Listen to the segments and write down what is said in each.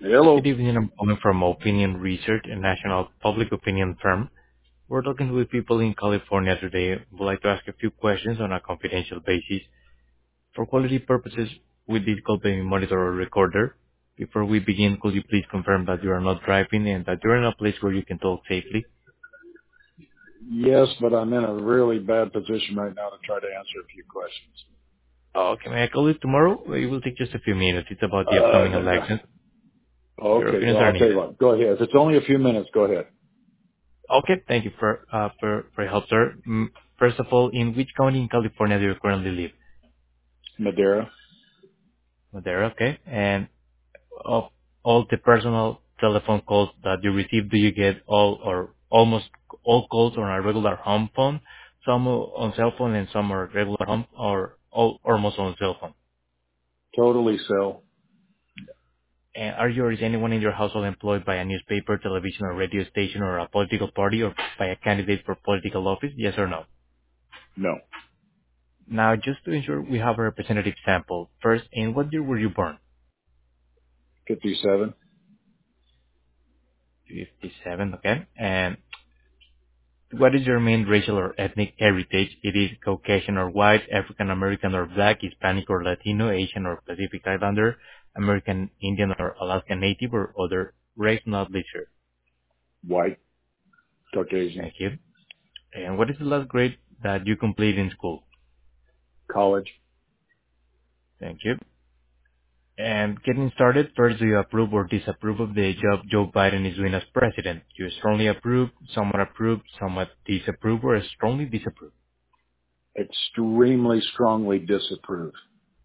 Good Hello, evening. I'm calling from Opinion Research, a national public opinion firm. We're talking with people in California today. Would like to ask a few questions on a confidential basis. For quality purposes, we did call being monitor or recorder. Before we begin, could you please confirm that you are not driving and that you're in a place where you can talk safely? yes, but I'm in a really bad position right now to try to answer a few questions. Okay, may I call you tomorrow? It will take just a few minutes. It's about the upcoming Uh, elections. Your okay, opinions well, are I'll tell you needed. what. Go ahead. If it's only a few minutes, go ahead. Okay, thank you for your help, sir. First of all, in which county in California do you currently live? Madera, There, okay. And of all the personal telephone calls that you receive, do you get all or almost all calls on a regular home phone? Some on cell phone and some are regular home or all almost on cell phone? totally sell. And are you or is anyone in your household employed by a newspaper, television or radio station or a political party or by a candidate for political office? Yes or no? No, Now, just to ensure we have a representative sample, first, in what year were you born? 57. 57, okay. And what is your main racial or ethnic heritage? It is Caucasian or white, African American or black, Hispanic or Latino, Asian or Pacific Islander, American Indian or Alaska Native or other race not listed. White, Caucasian, Thank you. And what is the last grade that you completed in school? college. Thank you. And getting started, first, do you approve or disapprove of the job Joe Biden is doing as president? You strongly approve, somewhat disapprove, or strongly disapprove? Extremely strongly disapprove.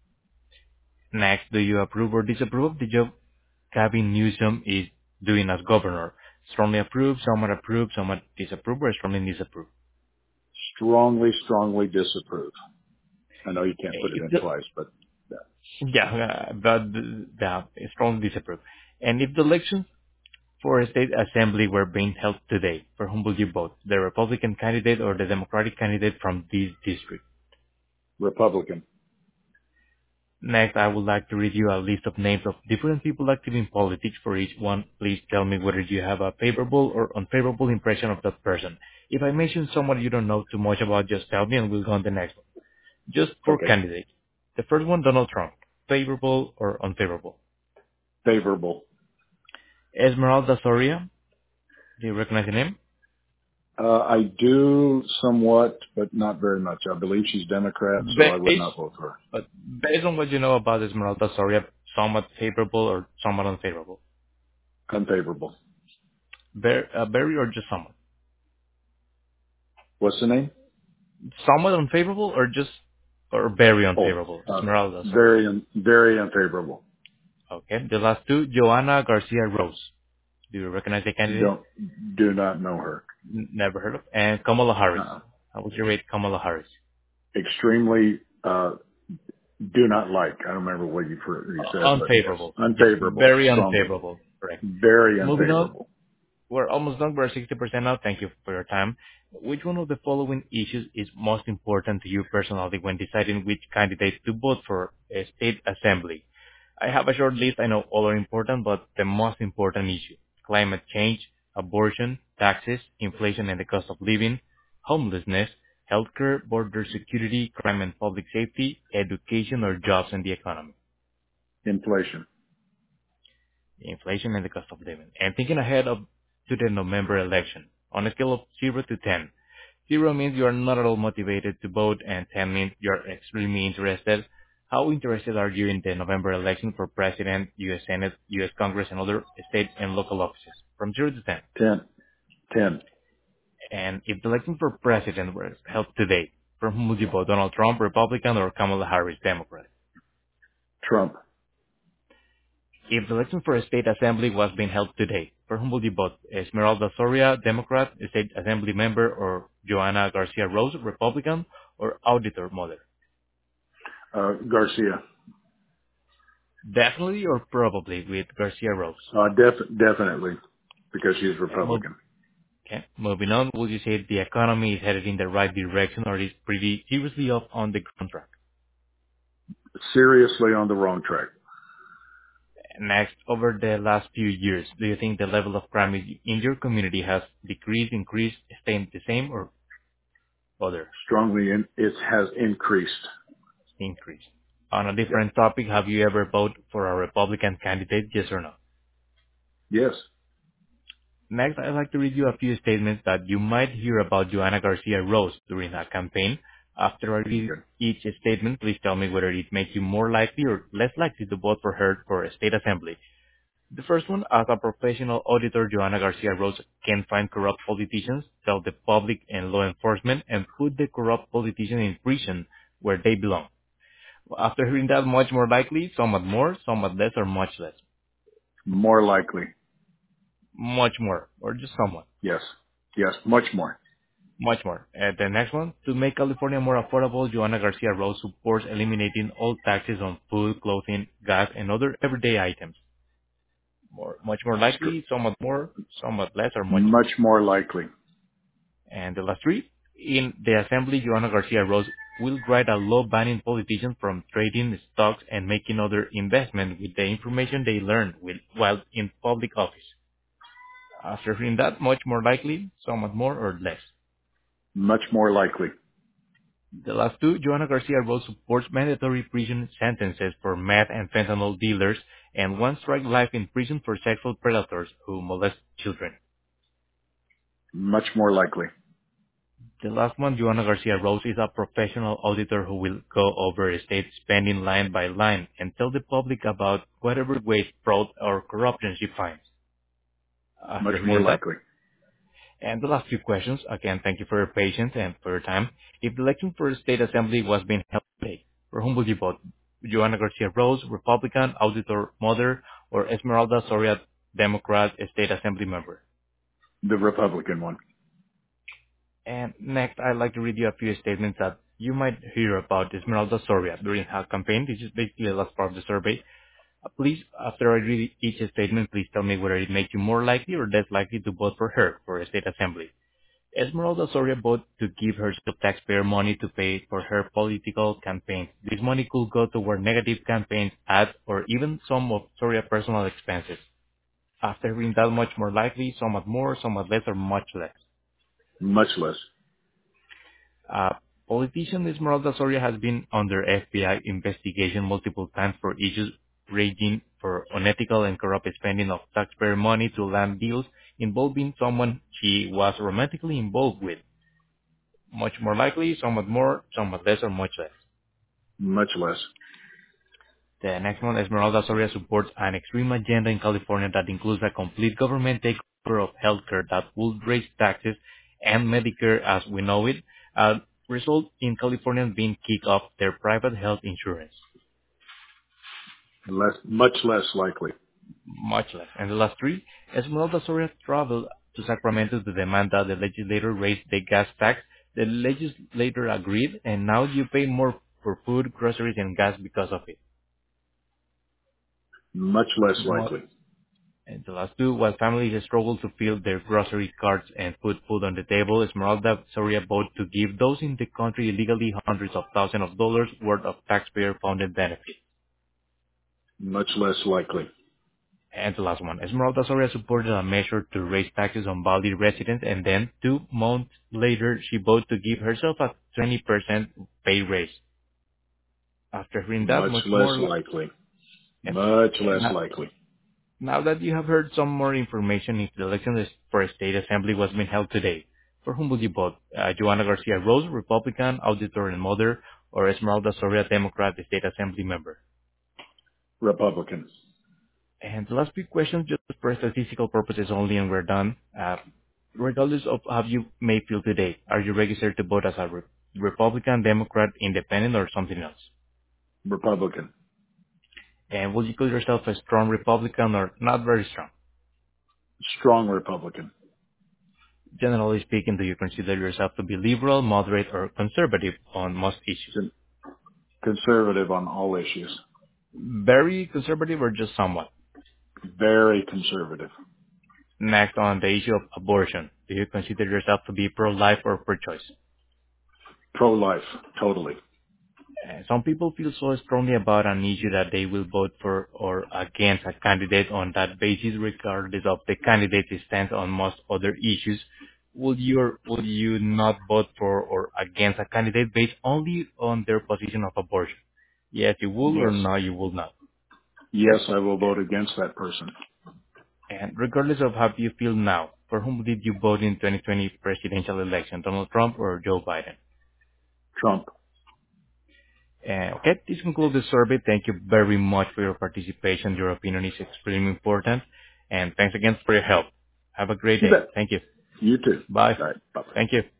Next, do you approve or disapprove of the job Gavin Newsom is doing as governor? Strongly approve, somewhat disapprove, or strongly disapprove? Strongly, strongly disapprove. I know you can't put it If in the, twice, but yeah. yeah, but strongly disapprove. And if the elections for a state assembly were being held today, for whom would you vote? The Republican candidate or the Democratic candidate from this district? Republican. Next, I would like to read you a list of names of different people active in politics. For each one, please tell me whether you have a favorable or unfavorable impression of that person. If I mention someone you don't know too much about, just tell me and we'll go on the next one. Just for Okay. candidates. The first one, Donald Trump. Favorable or unfavorable? Favorable. Esmeralda Soria. Do you recognize the name? I do somewhat, but not very much. I believe she's Democrat, so I would Based, not vote for her. but based on what you know about Esmeralda Soria, somewhat favorable or somewhat unfavorable? Unfavorable. Very or just somewhat? What's the name? Somewhat unfavorable or just or very Oh, unfavorable? Esmeralda Soria. very unfavorable. Okay. The last two, Joanna Garcia Rose. Do you recognize the candidate? Don't, do not know her. Never heard of. And Kamala Harris. Uh, How would you rate Kamala Harris? extremely, do not like. I don't remember what you said, but yes, Unfavorable. Yeah, unfavorable, very strongly, unfavorable. Correct. very Moving on. unfavorable. We're almost done. We're 60% now. Thank you for your time. Which one of the following issues is most important to you personally when deciding which candidate to vote for a state assembly? I have a short list. I know all are important, but the most important issue: climate change, abortion, taxes, inflation and the cost of living, homelessness, healthcare, border security, crime and public safety, education or jobs and the economy. Inflation. Inflation and the cost of living. And thinking ahead of to the November election, on a scale of 0 to 10, 0 means you are not at all motivated to vote, and 10 means you are extremely interested. How interested are you in the November election for President, U.S. Senate, U.S. Congress, and other state and local offices? From 0 to 10. 10, 10. And if the election for President were held today, for whom would you vote? Donald Trump, Republican, or Kamala Harris, Democrat? Trump. If the election for a state assembly was being held today, for whom would you vote? Esmeralda Soria, Democrat, state assembly member, or Joanna Garcia Rose, Republican, or auditor mother? Garcia. Definitely or probably with Garcia Rose. Definitely, because she's Okay, Republican. moving on, would you say the economy is headed in the right direction or is pretty seriously off on the ground track? Seriously on the wrong track. Next, over the last few years, do you think the level of crime in your community has decreased, increased, stayed the same, or other It has increased. increased? On a Yep. different topic, have you ever voted for a Republican candidate, yes or no? Yes. Next, I'd like to read you a few statements that you might hear about Joanna Garcia Rose during a campaign. After I read Okay. each statement, please tell me whether it makes you more likely or less likely to vote for her for a state assembly. The first one, as a professional auditor, Joanna Garcia Rose can find corrupt politicians, tell the public and law enforcement, and put the corrupt politicians in prison where they belong. After hearing that, much more likely, somewhat more, somewhat less, or much less. More likely. Much more, or just somewhat. Yes. Yes. Much more. Much more. And the next one, to make California more affordable, Joanna Garcia Rose supports eliminating all taxes on food, clothing, gas, and other everyday items. Much more Str- likely, somewhat more, somewhat less, or much less. Much more likely. And the last three, in the assembly, Joanna Garcia Rose will write a law banning politicians from trading stocks and making other investments with the information they learned while in public office. After hearing that, much more likely, somewhat more or less. Much more likely. The last two, Joanna Garcia Rose supports mandatory prison sentences for meth and fentanyl dealers and one strike life in prison for sexual predators who molest children. Much more likely. The last one, Joanna Garcia Rose, is a professional auditor who will go over state spending line by line and tell the public about whatever waste, fraud, or corruption she finds. Much After more hearing that, likely. and the last few questions, again, thank you for your patience and for your time. If the election for the state assembly was being held today, for whom would you vote? Joanna Garcia Rose, Republican, auditor, mother, or Esmeralda Soria, Democrat, state assembly member? The Republican one. And next, I'd like to read you a few statements that you might hear about Esmeralda Soria during her campaign. This is basically the last part of the survey. Please, after I read each statement, please tell me whether it makes you more likely or less likely to vote for her for a state assembly. Esmeralda Soria voted to give herself taxpayer money to pay for her political campaign. This money could go toward negative campaigns, ads, or even some of Soria's personal expenses. After reading that, much more likely, somewhat more, somewhat less, or much less. Much less. Uh, Politician Esmeralda Soria has been under FBI investigation multiple times for issues ranging for unethical and corrupt spending of taxpayer money to land deals involving someone she was romantically involved with. Much more likely, somewhat more, somewhat less, or much less. Much less. The next one, Esmeralda Soria supports an extreme agenda in California that includes a complete government takeover of healthcare that would raise taxes and Medicare as we know it, result in Californians being kicked off their private health insurance. Much less likely. Much less. And the last three, Esmeralda Soria traveled to Sacramento to demand that the legislature raise the gas tax. The legislature agreed, and now you pay more for food, groceries, and gas because of it. Much less Mu- likely. And the last two, while families struggle to fill their grocery carts and put food on the table, Esmeralda Soria voted to give those in the country illegally hundreds of thousands of dollars worth of taxpayer-funded benefits. Much less likely. And the last one, Esmeralda Soria supported a measure to raise taxes on Valley residents, and then 2 months later, she voted to give herself a 20% pay raise. After hearing that, Much much less more, likely. and, Much and less now, likely. now that you have heard some more information, if the election for a state assembly was being held today, for whom would you vote? Joanna Garcia Rose, Republican, auditor and mother, or Esmeralda Soria, Democrat, state assembly member? Republican. And the last few questions, just for statistical purposes only, and we're done. Regardless of how you may feel today, are you registered to vote as a Republican, Democrat, Independent, or something else? Republican. And will you call yourself a strong Republican or not very strong? Strong Republican. Generally speaking, do you consider yourself to be liberal, moderate, or conservative on most issues? Con- Conservative on all issues. Very conservative or just somewhat? Very conservative. Next, on the issue of abortion, do you consider yourself to be pro-life or pro-choice? Pro-life. Totally. Some people feel so strongly about an issue that they will vote for or against a candidate on that basis, regardless of the candidate's stance on most other issues. Would you not vote for or against a candidate based only on their position of abortion? Yes, you will, or Yes. no, you will not. Yes, I will vote against that person. And regardless of how you feel now, for whom did you vote in 2020 presidential election, Donald Trump or Joe Biden? Trump. Okay, this concludes the survey. Thank you very much for your participation. Your opinion is extremely important. And thanks again for your help. Have a great You day. bet. Thank you. You too. Bye. All right. Bye-bye. Thank you.